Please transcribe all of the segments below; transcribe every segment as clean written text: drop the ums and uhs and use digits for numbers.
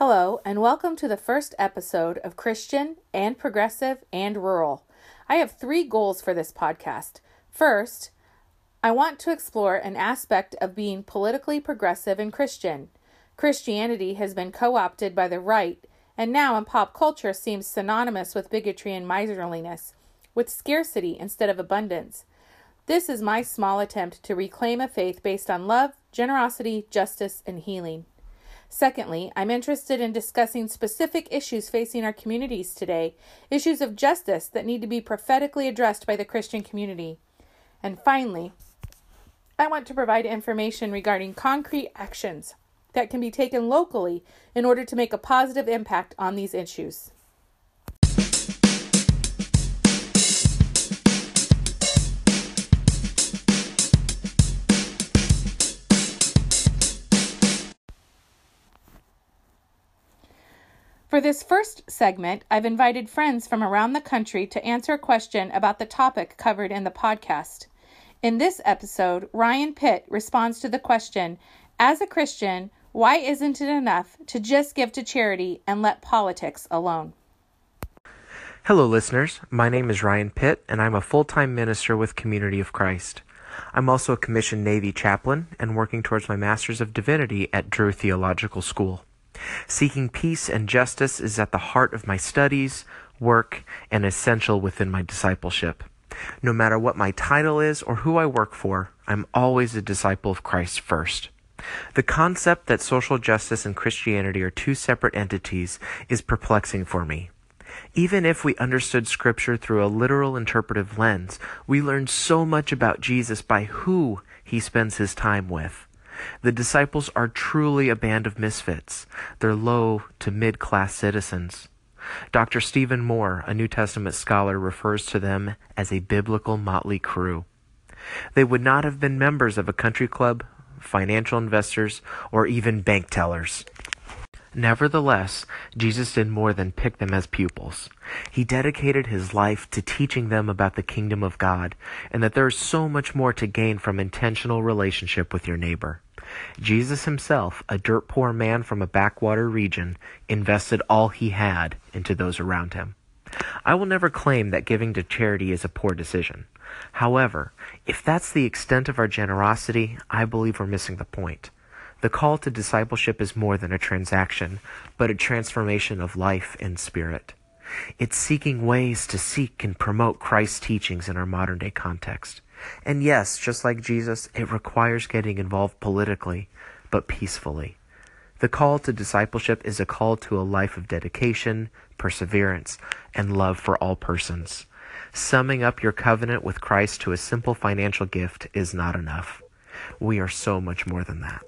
Hello, and welcome to the first episode of Christian and Progressive and Rural. I have 3 goals for this podcast. First, I want to explore an aspect of being politically progressive and Christian. Christianity has been co-opted by the right, and now in pop culture seems synonymous with bigotry and miserliness, with scarcity instead of abundance. This is my small attempt to reclaim a faith based on love, generosity, justice, and healing. Secondly, I'm interested in discussing specific issues facing our communities today, issues of justice that need to be prophetically addressed by the Christian community. And finally, I want to provide information regarding concrete actions that can be taken locally in order to make a positive impact on these issues. For this first segment, I've invited friends from around the country to answer a question about the topic covered in the podcast. In this episode, Ryan Pitt responds to the question, as a Christian, why isn't it enough to just give to charity and let politics alone? Hello, listeners. My name is Ryan Pitt, and I'm a full-time minister with Community of Christ. I'm also a commissioned Navy chaplain and working towards my Master's of Divinity at Drew Theological School. Seeking peace and justice is at the heart of my studies, work, and essential within my discipleship. No matter what my title is or who I work for, I'm always a disciple of Christ first. The concept that social justice and Christianity are 2 separate entities is perplexing for me. Even if we understood Scripture through a literal interpretive lens, we learn so much about Jesus by who he spends his time with. The disciples are truly a band of misfits. They're low to mid-class citizens. Dr. Stephen Moore, a New Testament scholar, refers to them as a biblical motley crew. They would not have been members of a country club, financial investors, or even bank tellers. Nevertheless, Jesus did more than pick them as pupils. He dedicated his life to teaching them about the kingdom of God, and that there is so much more to gain from intentional relationship with your neighbor. Jesus himself, a dirt poor man from a backwater region, invested all he had into those around him. I will never claim that giving to charity is a poor decision. However, if that's the extent of our generosity, I believe we're missing the point. The call to discipleship is more than a transaction, but a transformation of life and spirit. It's seeking ways to seek and promote Christ's teachings in our modern-day context. And yes, just like Jesus, it requires getting involved politically, but peacefully. The call to discipleship is a call to a life of dedication, perseverance, and love for all persons. Summing up your covenant with Christ to a simple financial gift is not enough. We are so much more than that.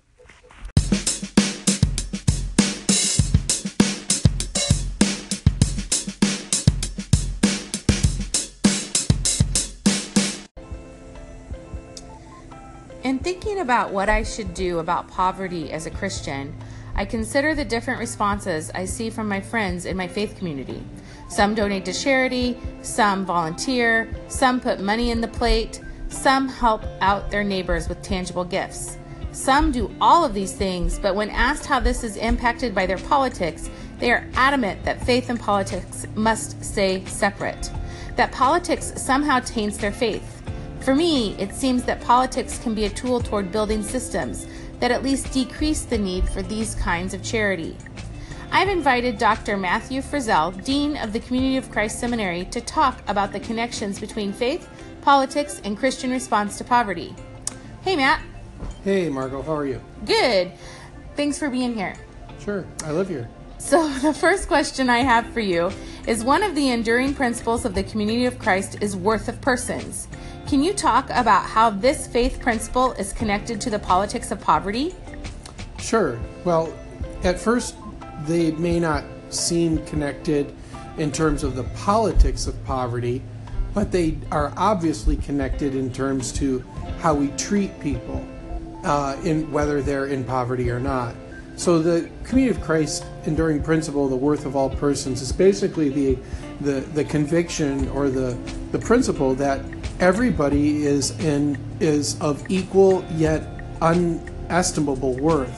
In thinking about what I should do about poverty as a Christian, I consider the different responses I see from my friends in my faith community. Some donate to charity, some volunteer, some put money in the plate, some help out their neighbors with tangible gifts. Some do all of these things, but when asked how this is impacted by their politics, they are adamant that faith and politics must stay separate, that politics somehow taints their faith. For me, it seems that politics can be a tool toward building systems that at least decrease the need for these kinds of charity. I've invited Dr. Matthew Frizzell, Dean of the Community of Christ Seminary, to talk about the connections between faith, politics, and Christian response to poverty. Hey, Matt. Hey, Margot. How are you? Good. Thanks for being here. Sure. I live here. So the first question I have for you is, one of the enduring principles of the Community of Christ is worth of persons. Can you talk about how this faith principle is connected to the politics of poverty? Sure. Well, at first, they may not seem connected in terms of the politics of poverty, but they are obviously connected in terms to how we treat people, in whether they're in poverty or not. So the Community of Christ enduring principle, the worth of all persons, is basically the conviction or the principle that everybody is of equal yet unestimable worth.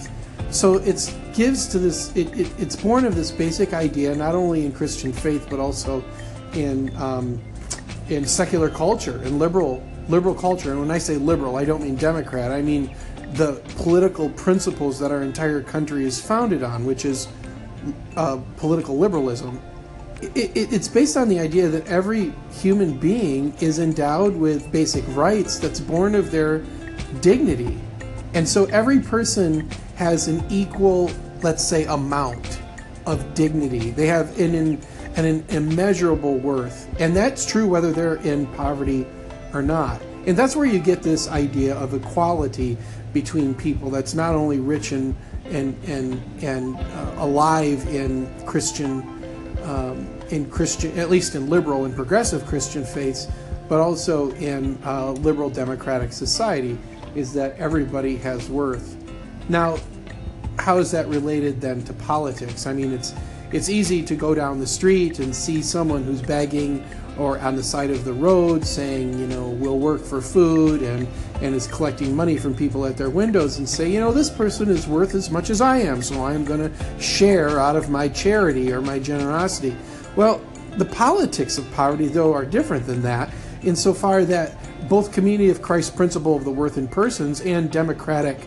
So it's born of this basic idea, not only in Christian faith but also in secular culture and liberal culture. And when I say liberal, I don't mean Democrat. I mean the political principles that our entire country is founded on, which is political liberalism. It's based on the idea that every human being is endowed with basic rights that's born of their dignity. And so every person has an equal, let's say, amount of dignity. They have an immeasurable worth. And that's true whether they're in poverty or not. And that's where you get this idea of equality between people that's not only rich and alive in Christian, at least in liberal and progressive Christian faiths, but also in liberal democratic society, is that everybody has worth. Now, how is that related then to politics? I mean, it's easy to go down the street and see someone who's begging or on the side of the road saying, we'll work for food and is collecting money from people at their windows and say, this person is worth as much as I am, so I'm going to share out of my charity or my generosity. Well, the politics of poverty, though, are different than that, insofar that both Community of Christ principle of the worth in persons and democratic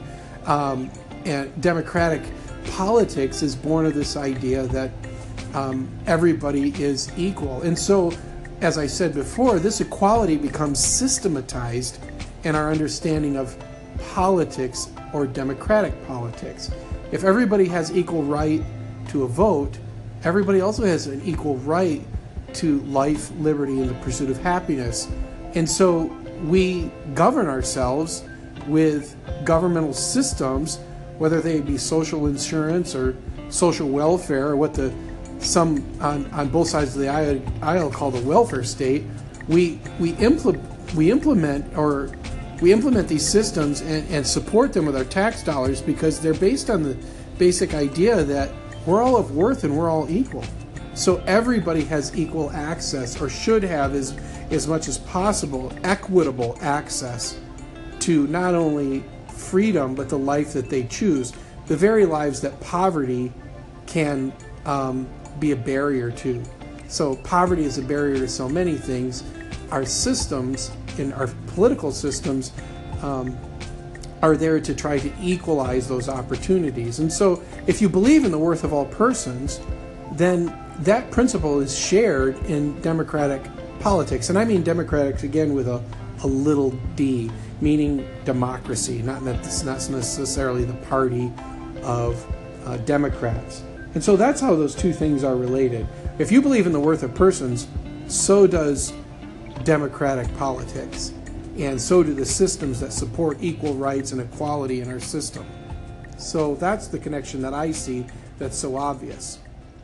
politics is born of this idea that everybody is equal. And so, as I said before, this equality becomes systematized in our understanding of politics or democratic politics. If everybody has equal right to a vote, everybody also has an equal right to life, liberty, and the pursuit of happiness. And so we govern ourselves with governmental systems, whether they be social insurance or social welfare, or what some on both sides of the aisle call the welfare state. We implement these systems and support them with our tax dollars because they're based on the basic idea that we're all of worth and we're all equal. So everybody has equal access, or should have as much as possible, equitable access to not only freedom but the life that they choose, the very lives that poverty can be a barrier to. So poverty is a barrier to so many things. Our systems, in our political systems, are there to try to equalize those opportunities. And so if you believe in the worth of all persons, then that principle is shared in democratic politics. And I mean democratic, again, with a little d, meaning democracy, not necessarily the party of Democrats. And so that's how those two things are related. If you believe in the worth of persons, so does democratic politics. And so do the systems that support equal rights and equality in our system. So that's the connection that I see that's so obvious.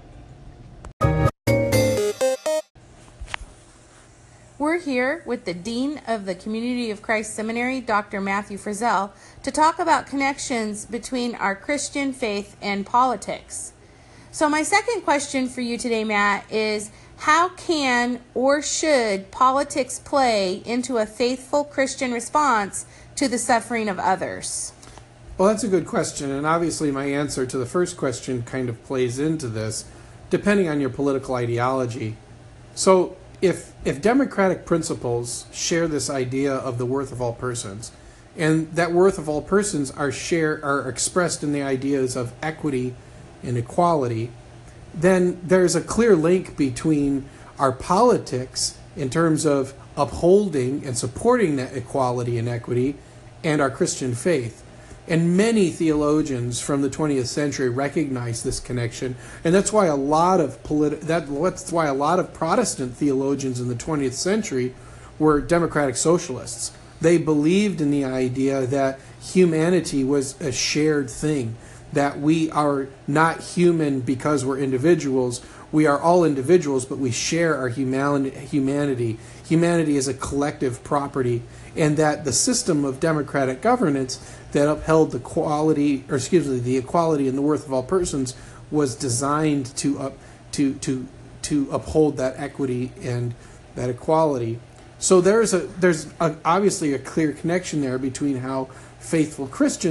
We're here with the Dean of the Community of Christ Seminary, Dr. Matthew Frizzell, to talk about connections between our Christian faith and politics. So my second question for you today, Matt, is how can or should politics play into a faithful Christian response to the suffering of others? Well, that's a good question, and obviously my answer to the first question kind of plays into this, depending on your political ideology. So if democratic principles share this idea of the worth of all persons, and that worth of all persons are expressed in the ideas of equity and equality, then there's a clear link between our politics in terms of upholding and supporting that equality and equity and our Christian faith. And many theologians from the 20th century recognize this connection, and that's why a lot of Protestant theologians in the 20th century were democratic socialists. They believed in the idea that humanity was a shared thing, that we are not human because we're individuals. We are all individuals, but we share our humanity. Humanity is a collective property, and that the system of democratic governance that upheld the equality and the worth of all persons was designed to uphold that equity and that equality. So there's obviously a clear connection there between how faithful Christians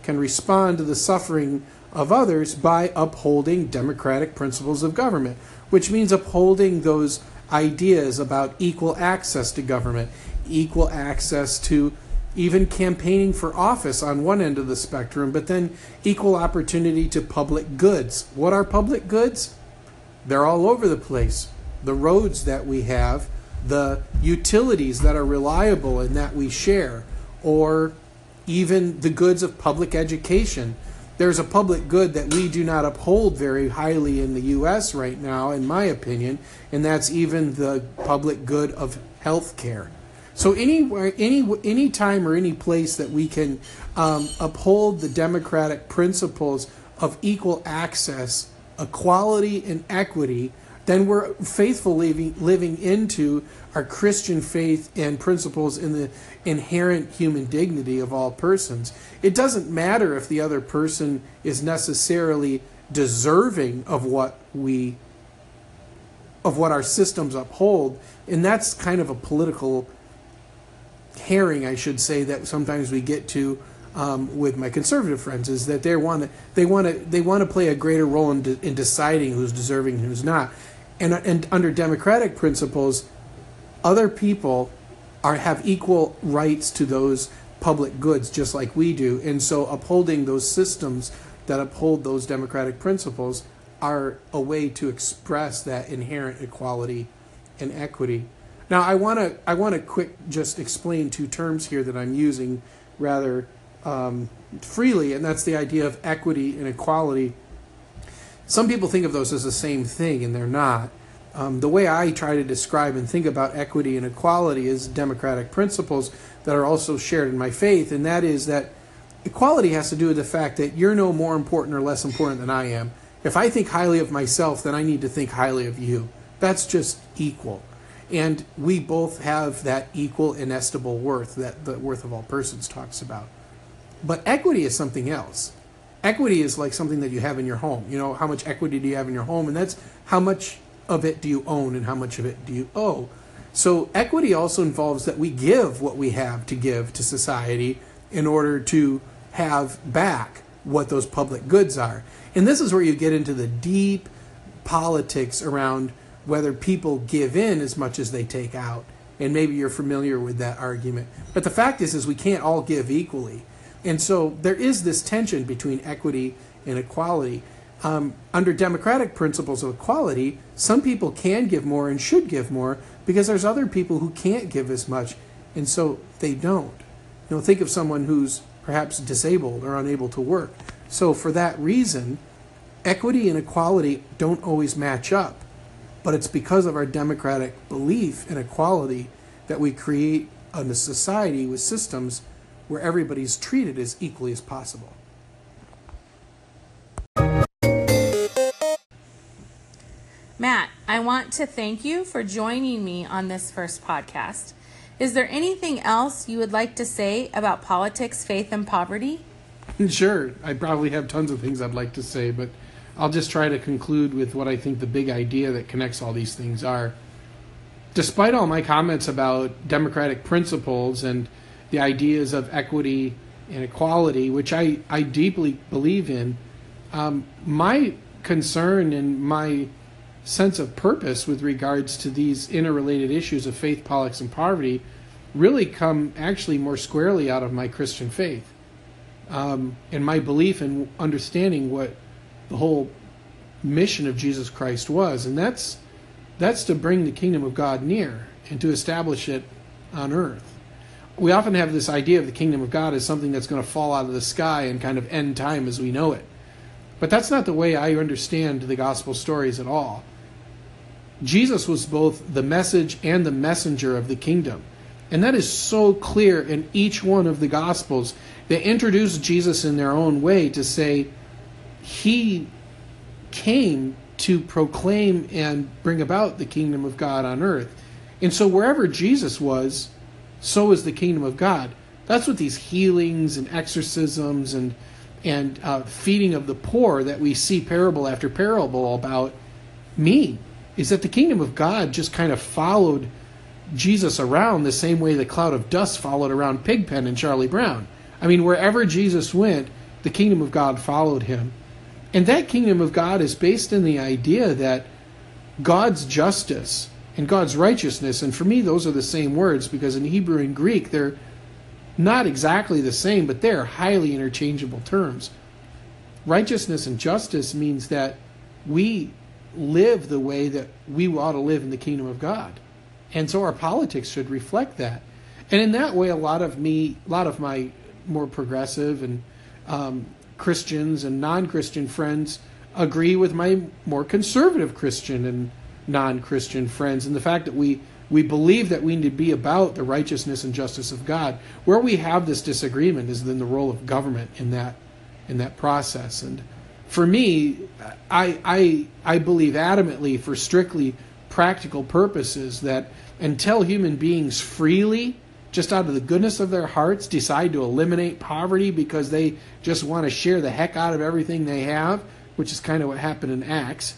can respond to the suffering of others by upholding democratic principles of government, which means upholding those ideas about equal access to government, equal access to even campaigning for office on one end of the spectrum, but then equal opportunity to public goods. What are public goods? They're all over the place. The roads that we have, the utilities that are reliable and that we share, or even the goods of public education. There's a public good that we do not uphold very highly in the U.S. right now, in my opinion, and that's even the public good of health care. So any time or any place that we can uphold the democratic principles of equal access, equality, and equity, then we're faithfully living into our Christian faith and principles in the inherent human dignity of all persons. It doesn't matter if the other person is necessarily deserving of what our systems uphold, and that's kind of a political herring, I should say, that sometimes we get to with my conservative friends, is that they want to play a greater role in deciding who's deserving and who's not. And under democratic principles, other people have equal rights to those public goods just like we do. And so upholding those systems that uphold those democratic principles are a way to express that inherent equality and equity. Now, I want to quick just explain two terms here that I'm using rather freely, and that's the idea of equity and equality. Some people think of those as the same thing, and they're not. The way I try to describe and think about equity and equality is democratic principles that are also shared in my faith, and that is that equality has to do with the fact that you're no more important or less important than I am. If I think highly of myself, then I need to think highly of you. That's just equal. And we both have that equal inestimable worth that the worth of all persons talks about. But equity is something else. Equity is like something that you have in your home. You know, how much equity do you have in your home? And that's how much of it do you own and how much of it do you owe. So equity also involves that we give what we have to give to society in order to have back what those public goods are. And this is where you get into the deep politics around whether people give in as much as they take out. And maybe you're familiar with that argument. But the fact is we can't all give equally. And so there is this tension between equity and equality. Under democratic principles of equality, some people can give more and should give more because there's other people who can't give as much, and so they don't. You know, think of someone who's perhaps disabled or unable to work. So for that reason, equity and equality don't always match up, but it's because of our democratic belief in equality that we create a society with systems where everybody's treated as equally as possible. Matt, I want to thank you for joining me on this first podcast. Is there anything else you would like to say about politics, faith, and poverty? Sure. I probably have tons of things I'd like to say, but I'll just try to conclude with what I think the big idea that connects all these things are. Despite all my comments about democratic principles and the ideas of equity and equality, which I deeply believe in, my concern and my sense of purpose with regards to these interrelated issues of faith, politics, and poverty really come actually more squarely out of my Christian faith and my belief in understanding what the whole mission of Jesus Christ was. And that's to bring the kingdom of God near and to establish it on earth. We often have this idea of the kingdom of God as something that's going to fall out of the sky and kind of end time as we know it. But that's not the way I understand the gospel stories at all. Jesus was both the message and the messenger of the kingdom. And that is so clear in each one of the gospels. They introduce Jesus in their own way to say he came to proclaim and bring about the kingdom of God on earth. And so wherever Jesus was, so is the kingdom of God. That's what these healings and exorcisms and feeding of the poor that we see parable after parable about mean. Is that the kingdom of God just kind of followed Jesus around the same way the cloud of dust followed around Pigpen and Charlie Brown. I mean, wherever Jesus went, the kingdom of God followed him. And that kingdom of God is based in the idea that God's justice and God's righteousness, and for me those are the same words, because in Hebrew and Greek they're not exactly the same, but they're highly interchangeable terms. Righteousness and justice means that we live the way that we ought to live in the kingdom of God. And so our politics should reflect that. And in that way, a lot of my more progressive and Christians and non-Christian friends agree with my more conservative Christian and non-Christian friends, and the fact that we believe that we need to be about the righteousness and justice of God. Where we have this disagreement is in the role of government in that process. And for me, I believe adamantly, for strictly practical purposes, that until human beings freely, just out of the goodness of their hearts, decide to eliminate poverty because they just want to share the heck out of everything they have, which is kind of what happened in Acts,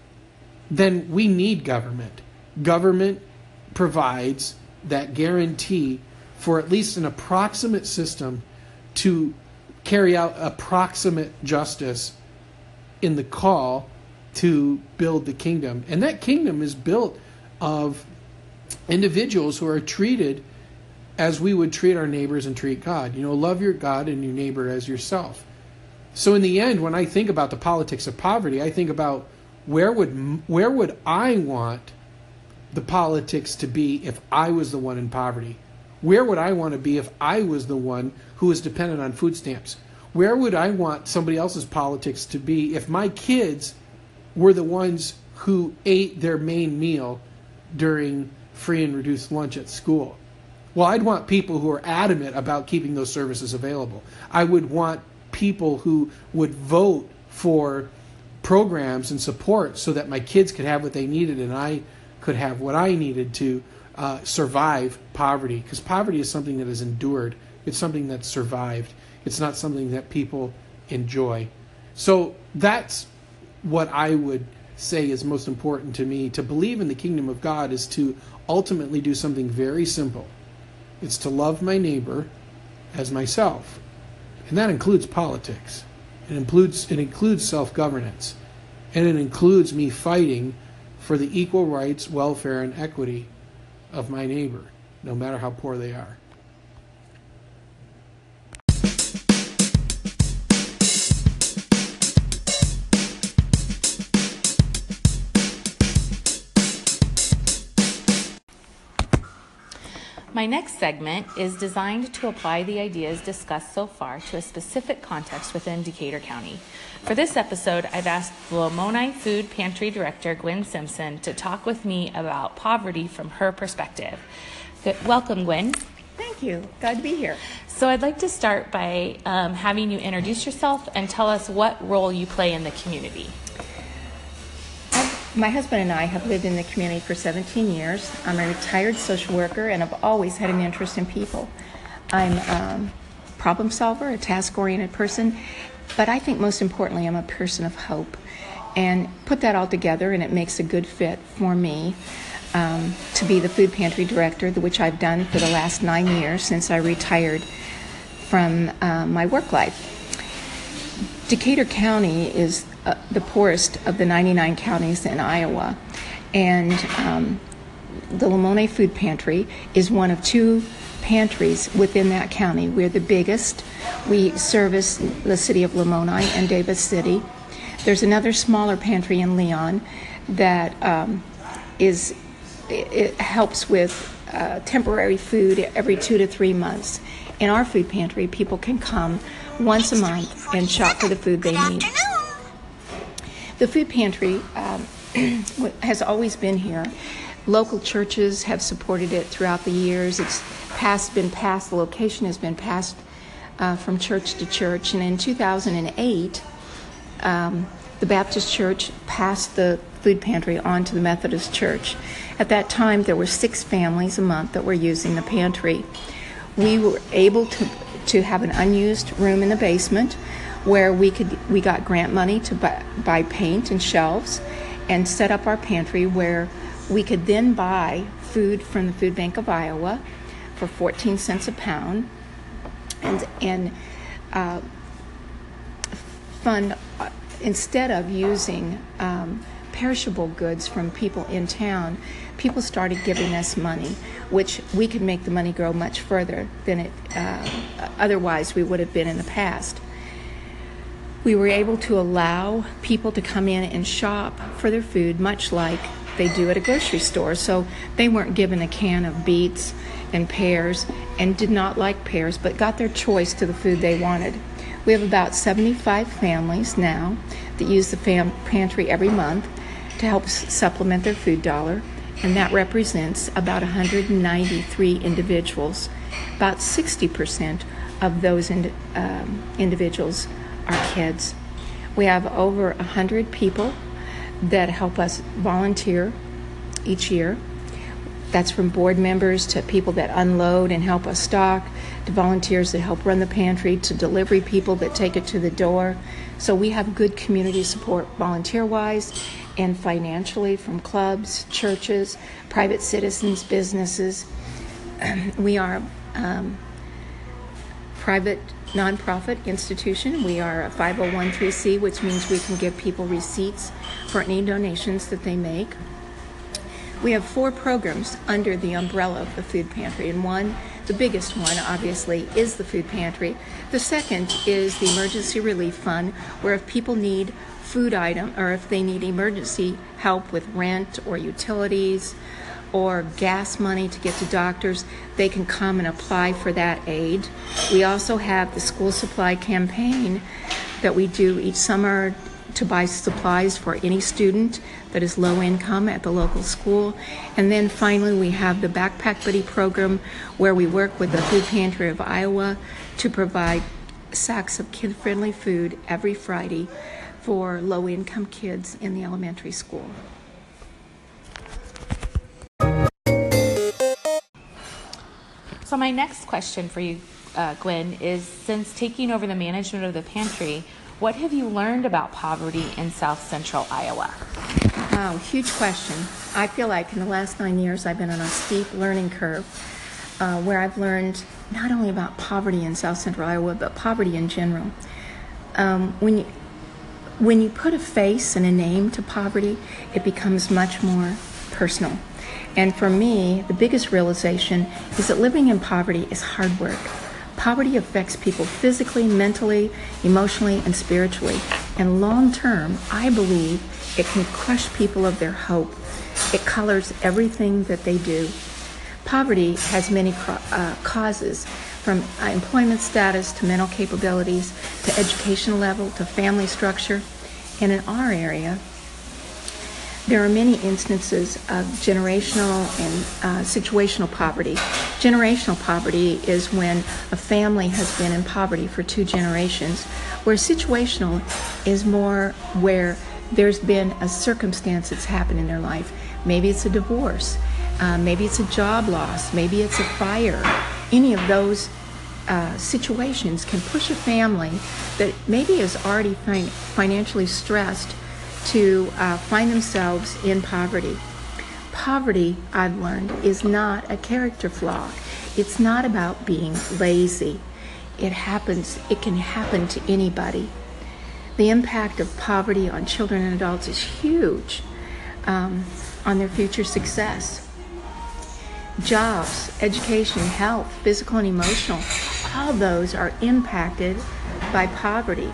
then we need government. Government provides that guarantee for at least an approximate system to carry out approximate justice in the call to build the kingdom. And that kingdom is built of individuals who are treated as we would treat our neighbors and treat God. Love your God and your neighbor as yourself. So in the end, when I think about the politics of poverty, I think about where would I want the politics to be if I was the one in poverty? Where would I want to be if I was the one who was dependent on food stamps? Where would I want somebody else's politics to be if my kids were the ones who ate their main meal during free and reduced lunch at school? Well, I'd want people who are adamant about keeping those services available. I would want people who would vote for programs and support so that my kids could have what they needed and I could have what I needed to survive poverty. Because poverty is something that is endured. It's something that's survived. It's not something that people enjoy. So that's what I would say is most important to me. To believe in the kingdom of God is to ultimately do something very simple. It's to love my neighbor as myself. And that includes politics. It includes self-governance. And it includes me fighting for the equal rights, welfare, and equity of my neighbor, no matter how poor they are. My next segment is designed to apply the ideas discussed so far to a specific context within Decatur County. For this episode, I've asked Lamoni Food Pantry Director Gwen Simpson to talk with me about poverty from her perspective. Welcome, Gwen. Thank you. Glad to be here. So I'd like to start by having you introduce yourself and tell us what role you play in the community. My husband and I have lived in the community for 17 years. I'm a retired social worker, and I've always had an interest in people. I'm a problem solver, a task-oriented person, but I think most importantly, I'm a person of hope. And put that all together, and it makes a good fit for me to be the food pantry director, which I've done for the last 9 years since I retired from my work life. Decatur County is the poorest of the 99 counties in Iowa, and the Lamoni Food Pantry is one of 2 pantries within that county. We're the biggest. We service the city of Lamoni and Davis City. There's another smaller pantry in Leon that it helps with temporary food every 2 to 3 months. In our food pantry, people can come once a month and shop for the food they need. The food pantry has always been here. Local churches have supported it throughout the years. The location has been passed from church to church. And in 2008, the Baptist Church passed the food pantry on to the Methodist Church. At that time, there were 6 families a month that were using the pantry. We were able to have an unused room in the basement where we got grant money to buy paint and shelves and set up our pantry where we could then buy food from the Food Bank of Iowa for 14 cents a pound. And fund, instead of using perishable goods from people in town, people started giving us money, which we could make the money grow much further than it otherwise we would have been in the past. We were able to allow people to come in and shop for their food, much like they do at a grocery store. So they weren't given a can of beets and pears and did not like pears, but got their choice to the food they wanted. We have about 75 families now that use the pantry every month to help supplement their food dollar, and that represents about 193 individuals. About 60% of those individuals are kids. We have over 100 people that help us volunteer each year. That's from board members to people that unload and help us stock, to volunteers that help run the pantry, to delivery people that take it to the door. So we have good community support volunteer-wise and financially from clubs, churches, private citizens, businesses. We are a private nonprofit institution. We are a 501(c), which means we can give people receipts for any donations that they make. We have 4 programs under the umbrella of the food pantry, and one, the biggest one, obviously, is the food pantry. The second is the emergency relief fund, where if people need food item or if they need emergency help with rent or utilities or gas money to get to doctors, they can come and apply for that aid. We also have the school supply campaign that we do each summer to buy supplies for any student that is low income at the local school. And then finally we have the Backpack Buddy program, where we work with the Food Pantry of Iowa to provide sacks of kid-friendly food every Friday for low income kids in the elementary school. So my next question for you, Gwen, is since taking over the management of the pantry, what have you learned about poverty in South Central Iowa? Wow, huge question. I feel like in the last 9 years I've been on a steep learning curve where I've learned not only about poverty in South Central Iowa, but poverty in general. When you put a face and a name to poverty, it becomes much more personal. And for me, the biggest realization is that living in poverty is hard work. Poverty affects people physically, mentally, emotionally, and spiritually. And long term, I believe it can crush people of their hope. It colors everything that they do. Poverty has many causes, from employment status to mental capabilities to education level to family structure. And in our area, there are many instances of generational and situational poverty. Generational poverty is when a family has been in poverty for 2 generations, where situational is more where there's been a circumstance that's happened in their life. Maybe it's a divorce, maybe it's a job loss, maybe it's a fire. Any of those situations can push a family that maybe is already financially stressed to find themselves in poverty. Poverty, I've learned, is not a character flaw. It's not about being lazy. It can happen to anybody. The impact of poverty on children and adults is huge on their future success. Jobs, education, health, physical and emotional, all those are impacted by poverty.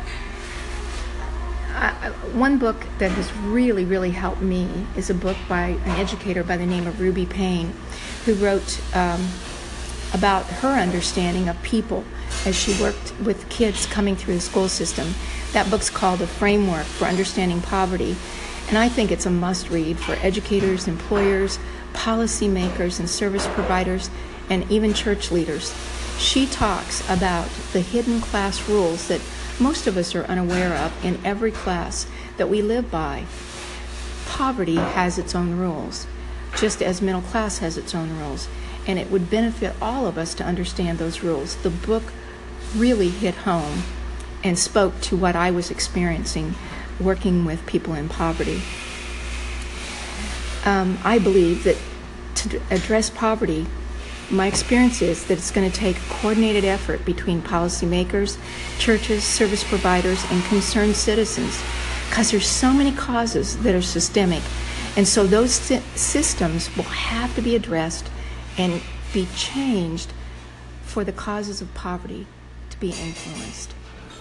One book that has really, really helped me is a book by an educator by the name of Ruby Payne, who wrote about her understanding of people as she worked with kids coming through the school system. That book's called A Framework for Understanding Poverty, and I think it's a must-read for educators, employers, policymakers, and service providers, and even church leaders. She talks about the hidden class rules that most of us are unaware of in every class that we live by. Poverty has its own rules, just as middle class has its own rules, and it would benefit all of us to understand those rules. The book really hit home and spoke to what I was experiencing working with people in poverty. I believe that to address poverty, my experience is that it's going to take coordinated effort between policymakers, churches, service providers, and concerned citizens, because there's so many causes that are systemic. And so those systems will have to be addressed and be changed for the causes of poverty to be influenced.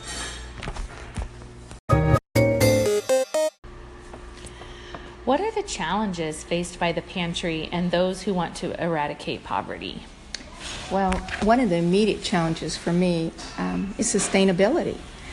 What are the challenges faced by the pantry and those who want to eradicate poverty? Well, one of the immediate challenges for me is sustainability.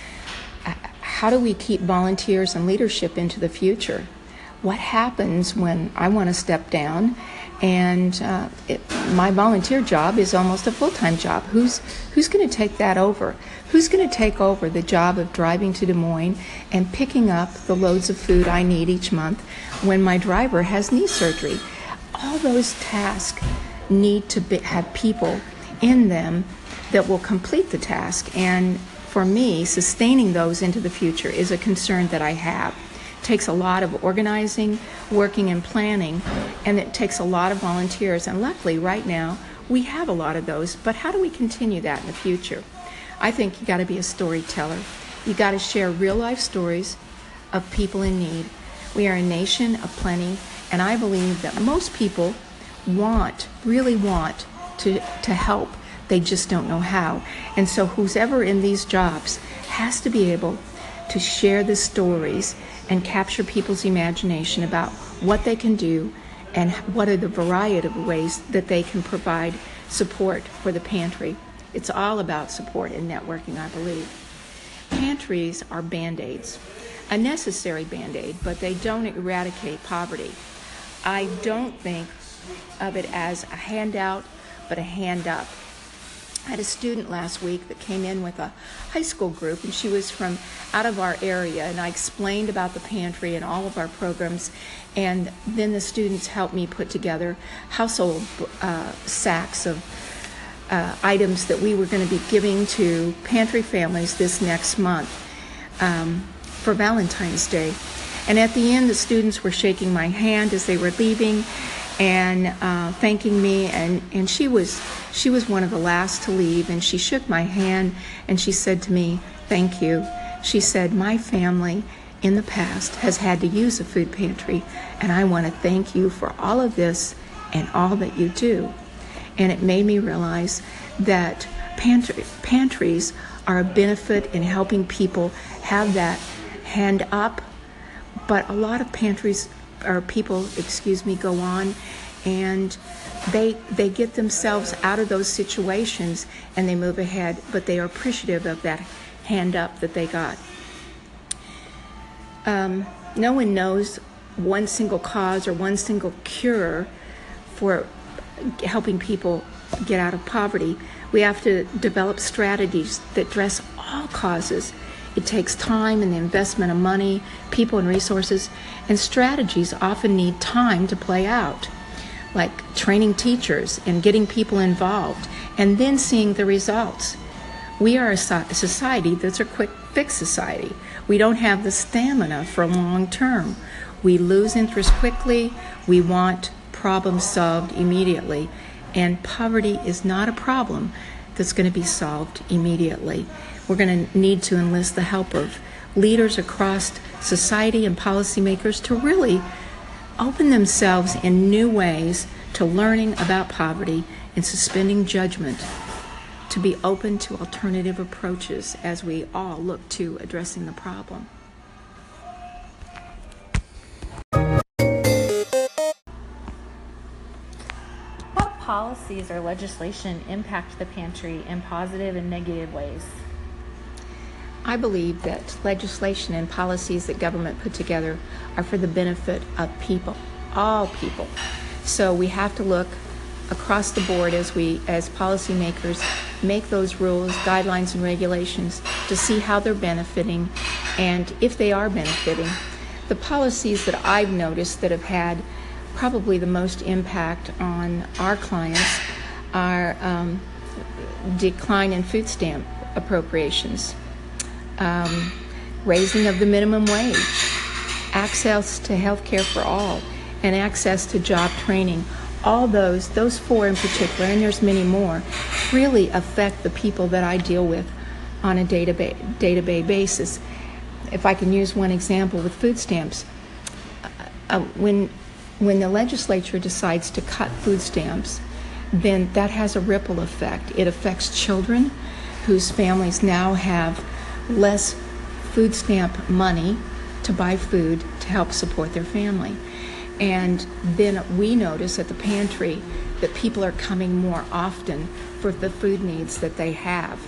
How do we keep volunteers and leadership into the future? What happens when I want to step down and my volunteer job is almost a full-time job? Who's going to take that over? Who's going to take over the job of driving to Des Moines and picking up the loads of food I need each month when my driver has knee surgery? All those tasks need to have people in them that will complete the task. And for me, sustaining those into the future is a concern that I have. It takes a lot of organizing, working, and planning, and it takes a lot of volunteers. And luckily, right now, we have a lot of those. But how do we continue that in the future? I think you got to be a storyteller. You got to share real-life stories of people in need. We are a nation of plenty, and I believe that most people really want to help. They just don't know how. And so who's ever in these jobs has to be able to share the stories and capture people's imagination about what they can do and what are the variety of ways that they can provide support for the pantry. It's all about support and networking, I believe. Pantries are Band-Aids, a necessary Band-Aid, but they don't eradicate poverty. I don't think of it as a handout, but a hand up. I had a student last week that came in with a high school group, and she was from out of our area, and I explained about the pantry and all of our programs, and then the students helped me put together household sacks of items that we were going to be giving to pantry families this next month for Valentine's Day. And at the end, the students were shaking my hand as they were leaving and thanking me, and she was one of the last to leave, and she shook my hand and she said to me, "Thank you." She said, "My family in the past has had to use a food pantry, and I want to thank you for all of this and all that you do." And it made me realize that pantries are a benefit in helping people have that hand up, but a lot of pantries or people, go on and they get themselves out of those situations and they move ahead, but they are appreciative of that hand up that they got. No one knows one single cause or one single cure for helping people get out of poverty. We have to develop strategies that address all causes. It takes time and the investment of money, people, and resources, and strategies often need time to play out, like training teachers and getting people involved, and then seeing the results. We are a society that's a quick fix society. We don't have the stamina for long term. We lose interest quickly. We want problems solved immediately, and poverty is not a problem that's going to be solved immediately. We're going to need to enlist the help of leaders across society and policymakers to really open themselves in new ways to learning about poverty and suspending judgment, to be open to alternative approaches as we all look to addressing the problem. What policies or legislation impact the pantry in positive and negative ways? I believe that legislation and policies that government put together are for the benefit of people, all people. So we have to look across the board as policymakers make those rules, guidelines, and regulations to see how they're benefiting, and if they are benefiting. The policies that I've noticed that have had probably the most impact on our clients are decline in food stamp appropriations, raising of the minimum wage, access to health care for all, and access to job training. all those four in particular, and there's many more, really affect the people that I deal with on a day-to-day basis. If I can use one example with food stamps, when the legislature decides to cut food stamps, then that has a ripple effect. It affects children whose families now have less food stamp money to buy food to help support their family. And then we notice at the pantry that people are coming more often for the food needs that they have.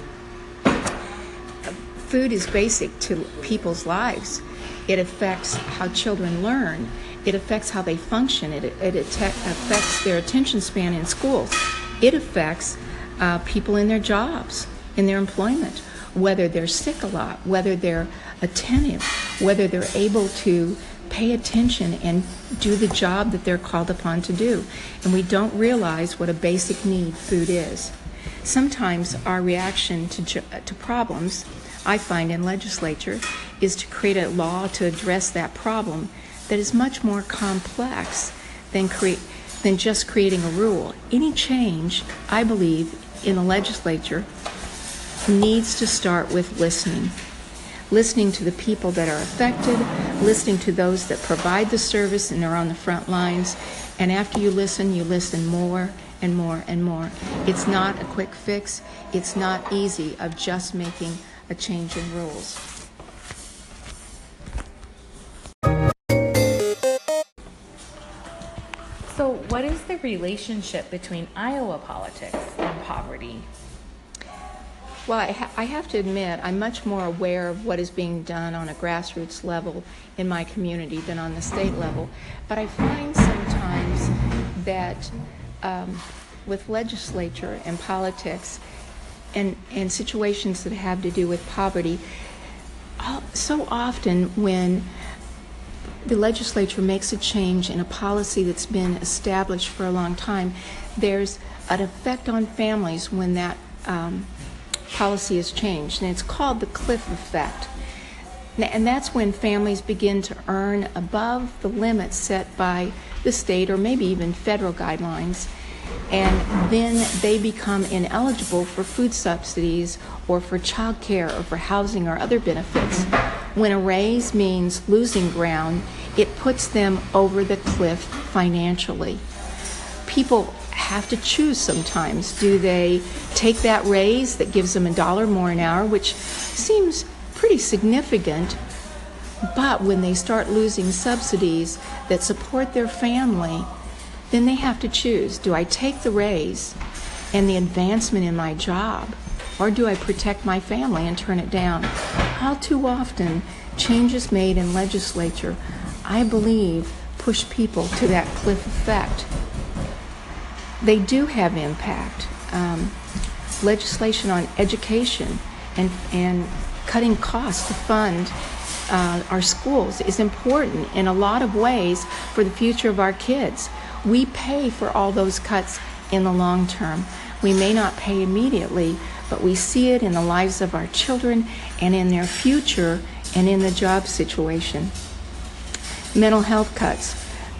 Food is basic to people's lives. It affects how children learn. It affects how they function. It affects their attention span in schools. It affects people in their jobs, in their employment, whether they're sick a lot, whether they're attentive, whether they're able to pay attention and do the job that they're called upon to do. And we don't realize what a basic need food is. Sometimes our reaction to problems, I find in legislature, is to create a law to address that problem that is much more complex than just creating a rule. Any change, I believe, in the legislature needs to start with listening. Listening to the people that are affected, listening to those that provide the service and are on the front lines. And after you listen more and more and more. It's not a quick fix. It's not easy of just making a change in rules. So what is the relationship between Iowa politics and poverty? Well, I have to admit, I'm much more aware of what is being done on a grassroots level in my community than on the state level. But I find sometimes that with legislature and politics and situations that have to do with poverty, so often when the legislature makes a change in a policy that's been established for a long time, there's an effect on families when that policy is changed, and it's called the cliff effect. And that's when families begin to earn above the limits set by the state or maybe even federal guidelines, and then they become ineligible for food subsidies or for child care or for housing or other benefits. When a raise means losing ground, it puts them over the cliff financially. People have to choose sometimes. Do they take that raise that gives them $1 more an hour, which seems pretty significant, but when they start losing subsidies that support their family, then they have to choose. Do I take the raise and the advancement in my job, or do I protect my family and turn it down? How too often changes made in legislature, I believe, push people to that cliff effect. They do have impact. Legislation on education and cutting costs to fund our schools is important in a lot of ways for the future of our kids. We pay for all those cuts in the long term. We may not pay immediately, but we see it in the lives of our children and in their future and in the job situation. Mental health cuts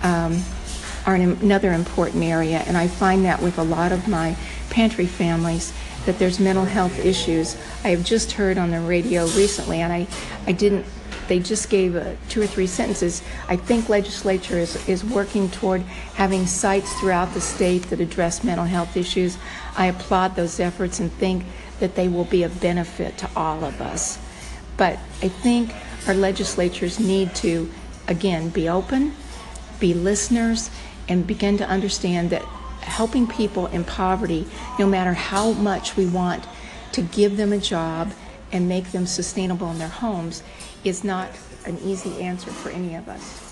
are another important area, and I find that with a lot of my pantry families that there's mental health issues. I have just heard on the radio recently, and they just gave 2 or 3 sentences. I think legislature is working toward having sites throughout the state that address mental health issues. I applaud those efforts and think that they will be of benefit to all of us. But I think our legislatures need to, again, be open, be listeners, and begin to understand that helping people in poverty, no matter how much we want to give them a job and make them sustainable in their homes, is not an easy answer for any of us.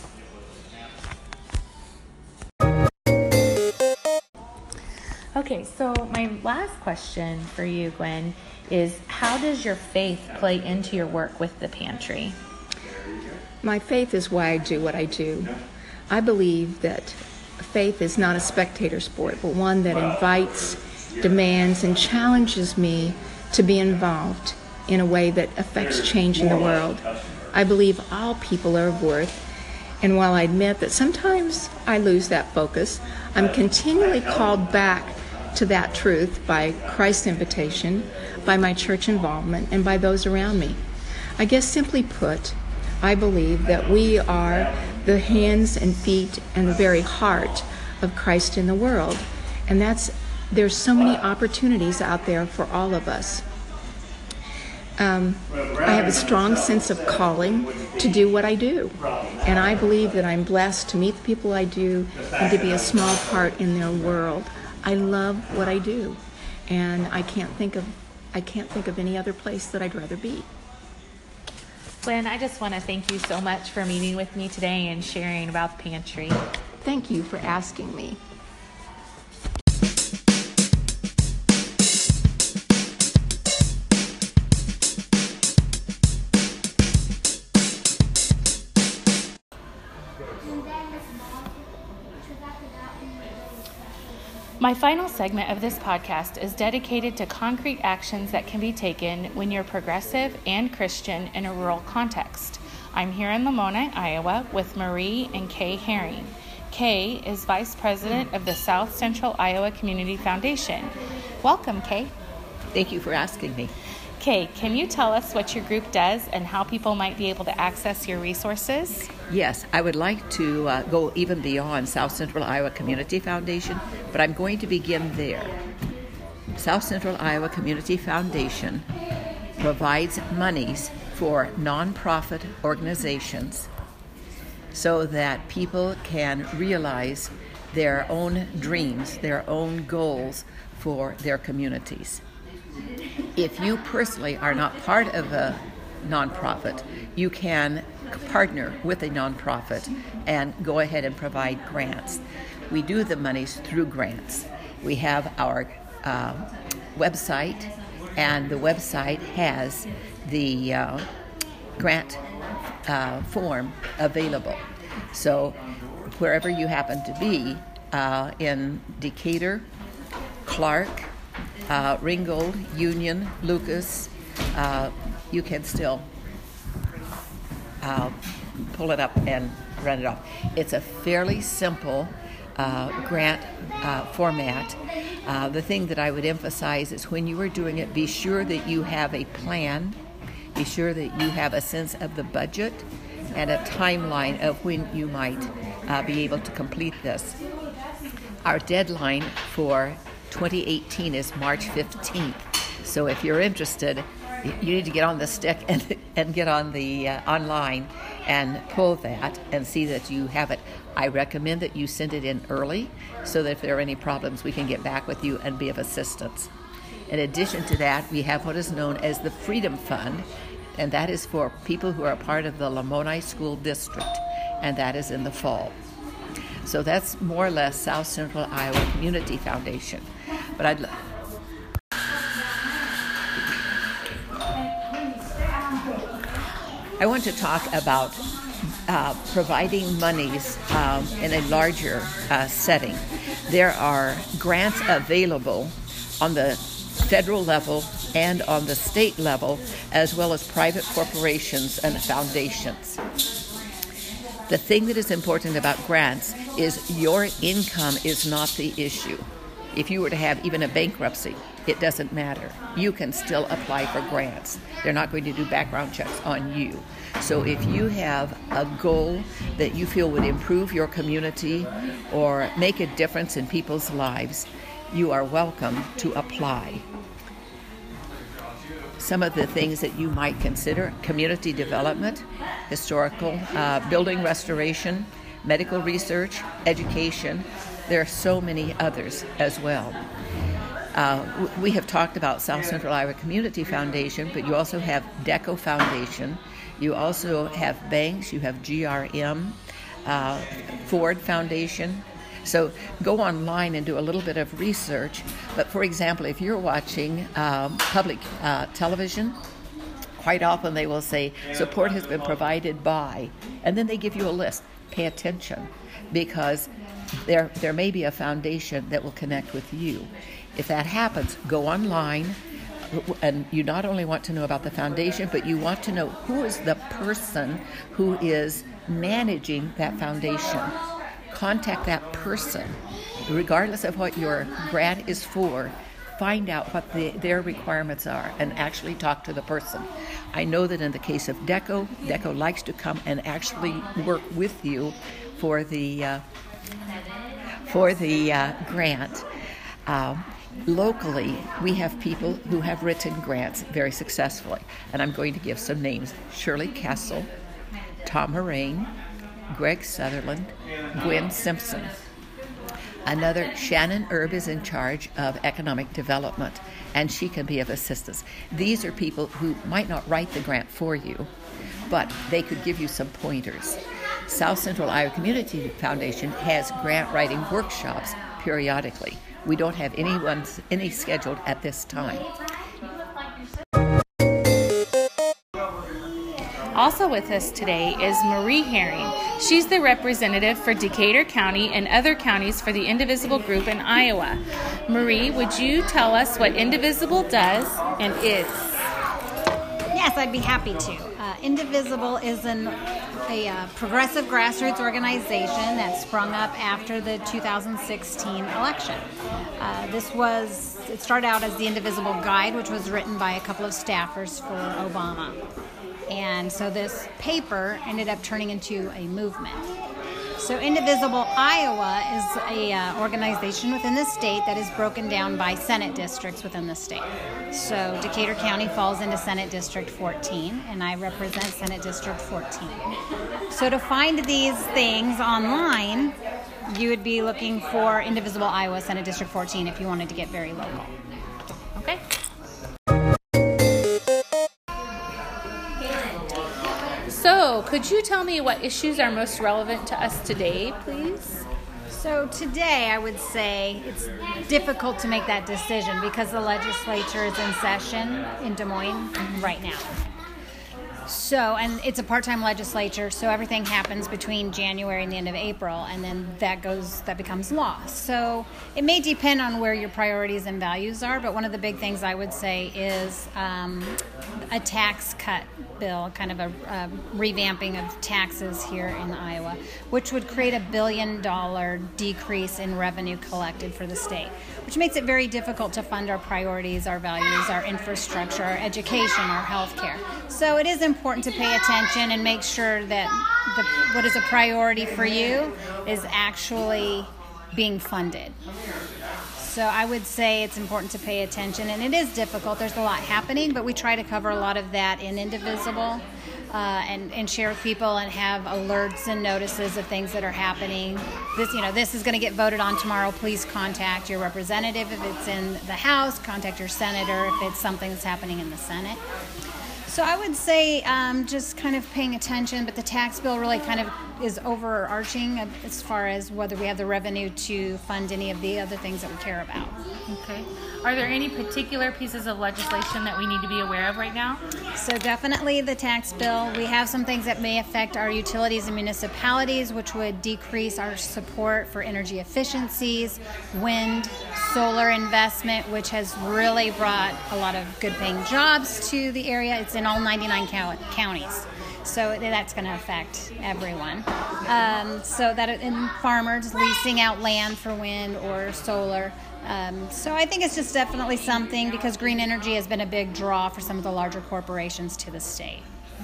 Okay, so my last question for you, Gwen, is how does your faith play into your work with the pantry? My faith is why I do what I do. I believe that faith is not a spectator sport, but one that invites, demands, and challenges me to be involved in a way that affects change in the world. I believe all people are of worth, and while I admit that sometimes I lose that focus, I'm continually called back to that truth by Christ's invitation, by my church involvement, and by those around me. I guess simply put, I believe that we are the hands and feet and the very heart of Christ in the world. And there's so many opportunities out there for all of us. I have a strong sense of calling to do what I do. And I believe that I'm blessed to meet the people I do and to be a small part in their world. I love what I do. And I can't think of any other place that I'd rather be. Lynn, I just want to thank you so much for meeting with me today and sharing about the pantry. Thank you for asking me. My final segment of this podcast is dedicated to concrete actions that can be taken when you're progressive and Christian in a rural context. I'm here in Lamoni, Iowa, with Marie and Kay Herring. Kay is Vice President of the South Central Iowa Community Foundation. Welcome, Kay. Thank you for asking me. Kay, can you tell us what your group does and how people might be able to access your resources? Yes, I would like to go even beyond South Central Iowa Community Foundation, but I'm going to begin there. South Central Iowa Community Foundation provides monies for nonprofit organizations so that people can realize their own dreams, their own goals for their communities. If you personally are not part of a nonprofit, you can partner with a nonprofit and go ahead and provide grants. We do the monies through grants. We have our website, and the website has the grant form available. So wherever you happen to be, in Decatur, Clark, Ringgold, Union, Lucas, you can still pull it up and run it off. It's a fairly simple grant format. The thing that I would emphasize is when you are doing it, be sure that you have a plan, be sure that you have a sense of the budget and a timeline of when you might be able to complete this. Our deadline for 2018 is March 15th. So if you're interested, you need to get on the stick and get on the online and pull that and see that you have it. I recommend that you send it in early so that if there are any problems, we can get back with you and be of assistance. In addition to that, we have what is known as the Freedom Fund, and that is for people who are part of the Lamoni School District, and that is in the fall. So that's more or less South Central Iowa Community Foundation. But I want to talk about providing monies in a larger setting. There are grants available on the federal level and on the state level, as well as private corporations and foundations. The thing that is important about grants is your income is not the issue. If you were to have even a bankruptcy, it doesn't matter. You can still apply for grants. They're not going to do background checks on you. So if you have a goal that you feel would improve your community or make a difference in people's lives, you are welcome to apply. Some of the things that you might consider: community development, historical, building restoration, medical research, education. There are so many others as well. We have talked about South Central Iowa Community Foundation, but you also have DECO Foundation. You also have banks. You have GRM, Ford Foundation. So go online and do a little bit of research. But for example, if you're watching public television, quite often they will say, support has been provided by, and then they give you a list. Pay attention, because there may be a foundation that will connect with you. If that happens, go online, and you not only want to know about the foundation, but you want to know who is the person who is managing that foundation. contact that person, regardless of what your grant is for. Find out what their requirements are and actually talk to the person. I know that in the case of DECO likes to come and actually work with you for the grant. Locally, we have people who have written grants very successfully, and I'm going to give some names: Shirley Kessel, Tom Moraine, Greg Sutherland, Gwen Simpson. Another, Shannon Erb, is in charge of economic development, and she can be of assistance. These are people who might not write the grant for you, but they could give you some pointers. South Central Iowa Community Foundation has grant writing workshops periodically. We don't have any scheduled at this time. Also with us today is Marie Herring. She's the representative for Decatur County and other counties for the Indivisible group in Iowa. Marie, would you tell us what Indivisible does and is? Yes, I'd be happy to. Indivisible is a progressive grassroots organization that sprung up after the 2016 election. It started out as the Indivisible Guide, which was written by a couple of staffers for Obama. And so this paper ended up turning into a movement. So Indivisible Iowa is a organization within the state that is broken down by Senate districts within the state. So Decatur County falls into Senate District 14, and I represent Senate District 14. So to find these things online, you would be looking for Indivisible Iowa Senate District 14 if you wanted to get very local. Okay. So, could you tell me what issues are most relevant to us today, please? So today I would say it's difficult to make that decision because the legislature is in session in Des Moines right now. So, and it's a part-time legislature, so everything happens between January and the end of April, and then that becomes law. So it may depend on where your priorities and values are, but one of the big things I would say is a tax cut bill, kind of a revamping of taxes here in Iowa, which would create $1 billion decrease in revenue collected for the state, which makes it very difficult to fund our priorities, our values, our infrastructure, our education, our health care. So it is important to pay attention and make sure that what is a priority for you is actually being funded. So I would say it's important to pay attention, and it is difficult. There's a lot happening, but we try to cover a lot of that in Indivisible and share with people and have alerts and notices of things that are happening. This is going to get voted on tomorrow. Please contact your representative if it's in the House. Contact your senator if it's something that's happening in the Senate. So I would say just kind of paying attention, but the tax bill really kind of is overarching as far as whether we have the revenue to fund any of the other things that we care about. Okay. Are there any particular pieces of legislation that we need to be aware of right now? So definitely the tax bill. We have some things that may affect our utilities and municipalities, which would decrease our support for energy efficiencies, wind, solar investment, which has really brought a lot of good paying jobs to the area. It's in all 99 counties. So that's going to affect everyone. So that in farmers leasing out land for wind or solar. So I think it's just definitely something because green energy has been a big draw for some of the larger corporations to the state.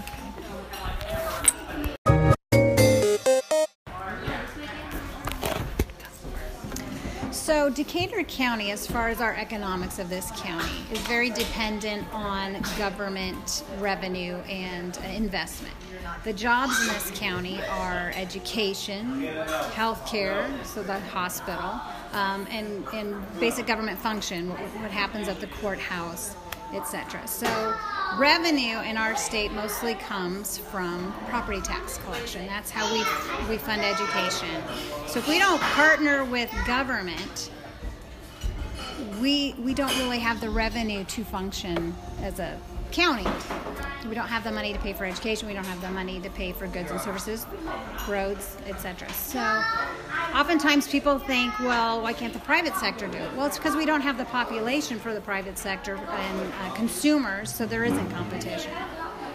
So Decatur County, as far as our economics of this county, is very dependent on government revenue and investment. The jobs in this county are education, healthcare, so the hospital, and basic government function, what happens at the courthouse, etc. So revenue in our state mostly comes from property tax collection. That's how we fund education. So if we don't partner with government, we don't really have the revenue to function as a county. We don't have the money to pay for education. We don't have the money to pay for goods and services, roads, etc. So oftentimes people think, well, why can't the private sector do it? Well, it's because we don't have the population for the private sector and consumers, so there isn't competition.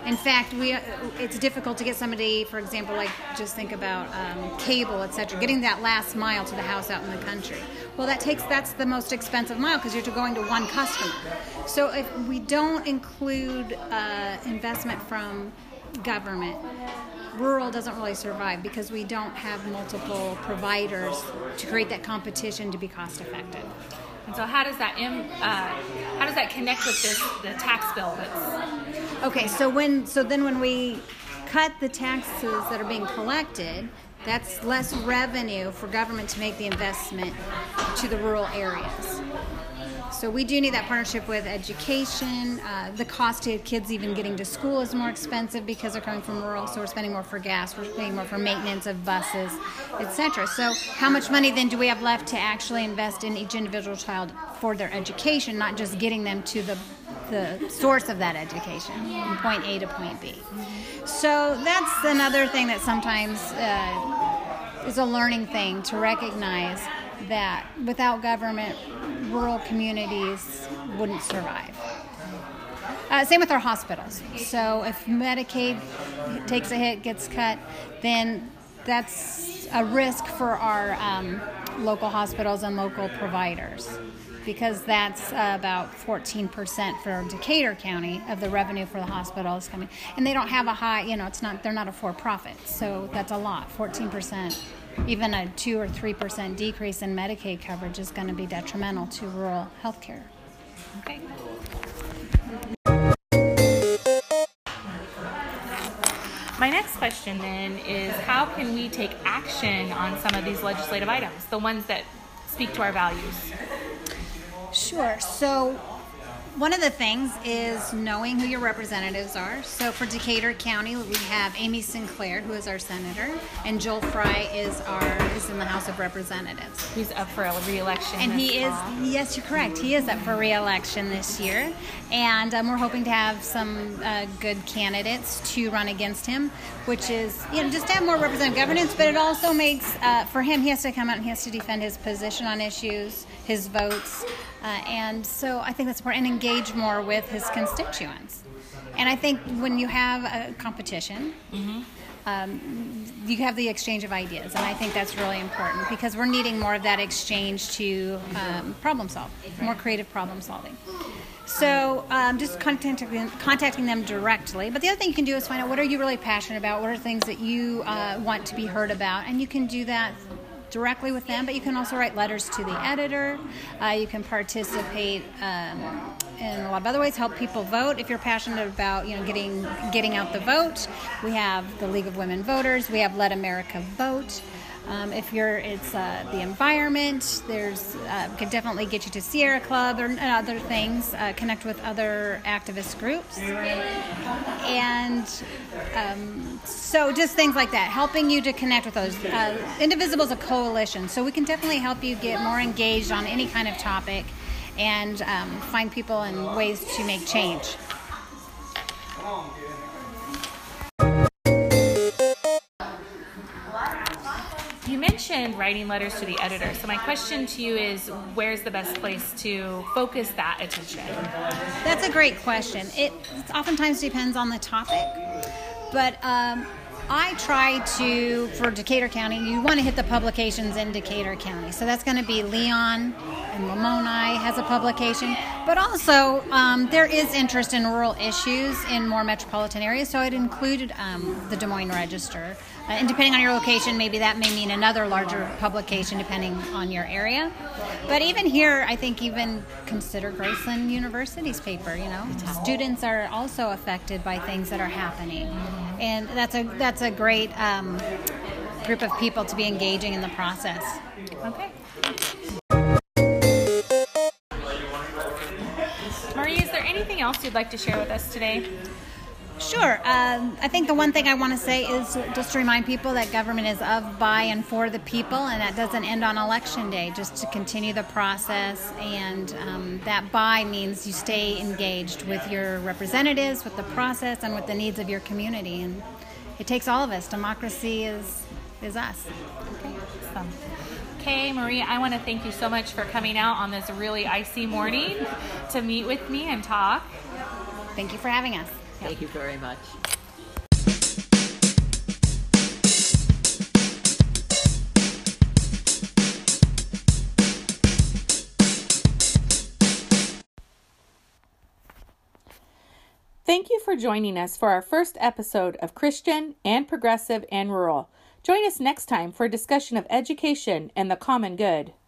In fact, it's difficult to get somebody, for example, like just think about cable, etc., getting that last mile to the house out in the country. Well, that's the most expensive mile because you're going to one customer. So if we don't include investment from government, rural doesn't really survive because we don't have multiple providers to create that competition to be cost effective. And so how does that connect with the tax bill that's... Okay, so then when we cut the taxes that are being collected, that's less revenue for government to make the investment to the rural areas. So we do need that partnership with education. The cost to kids even getting to school is more expensive because they're coming from rural, so we're spending more for gas, we're spending more for maintenance of buses, etc. So how much money then do we have left to actually invest in each individual child for their education, not just getting them to the source of that education, from point A to point B. So that's another thing that sometimes is a learning thing to recognize that without government, rural communities wouldn't survive. Same with our hospitals. So if Medicaid takes a hit, gets cut, then that's a risk for our local hospitals and local providers, because that's about 14% for Decatur County of the revenue for the hospital is coming. And they don't have a high, they're not a for-profit, so that's a lot, 14%. Even a 2 or 3% decrease in Medicaid coverage is going to be detrimental to rural health care. Okay. My next question then is, how can we take action on some of these legislative items, the ones that speak to our values? Sure. So one of the things is knowing who your representatives are. So for Decatur County, we have Amy Sinclair, who is our senator, and Joel Fry is in the House of Representatives. He's up for a re-election. And he is, yes, you're correct. He is up for re-election this year, and we're hoping to have some good candidates to run against him, which is, just to have more representative governance. But it also makes for him, he has to come out and he has to defend his position on issues, his votes. And so I think that's important, and engage more with his constituents. And I think when you have a competition, you have the exchange of ideas, and I think that's really important because we're needing more of that exchange to problem solve, more creative problem solving. So just contacting them directly. But the other thing you can do is find out what are you really passionate about, what are things that you want to be heard about, and you can do that directly with them, but you can also write letters to the editor. You can participate in a lot of other ways, help people vote. If you're passionate about getting out the vote, we have the League of Women Voters. We have Let America Vote. If it's the environment, could definitely get you to Sierra Club or other things. Connect with other activist groups, and so just things like that, helping you to connect with those. Indivisible is a coalition, so we can definitely help you get more engaged on any kind of topic, and find people and ways to make change. You mentioned writing letters to the editor. So my question to you is, where's the best place to focus that attention? That's a great question. It oftentimes depends on the topic, but I try to, for Decatur County, you want to hit the publications in Decatur County. So that's going to be Leon and Lamoni has a publication. But also, there is interest in rural issues in more metropolitan areas. So I'd include the Des Moines Register. And depending on your location, maybe that may mean another larger publication depending on your area. But even here, I think even consider Graceland University's paper. Students are also affected by things that are happening. And that's a great group of people to be engaging in the process. Okay. Marie, is there anything else you'd like to share with us today? Sure. I think the one thing I want to say is just to remind people that government is of, by, and for the people, and that doesn't end on Election Day, just to continue the process. And that by means you stay engaged with your representatives, with the process, and with the needs of your community. And it takes all of us. Democracy is us. Okay, awesome. Okay, Marie, I want to thank you so much for coming out on this really icy morning to meet with me and talk. Thank you for having us. Thank you very much. Thank you for joining us for our first episode of Christian and Progressive and Rural. Join us next time for a discussion of education and the common good.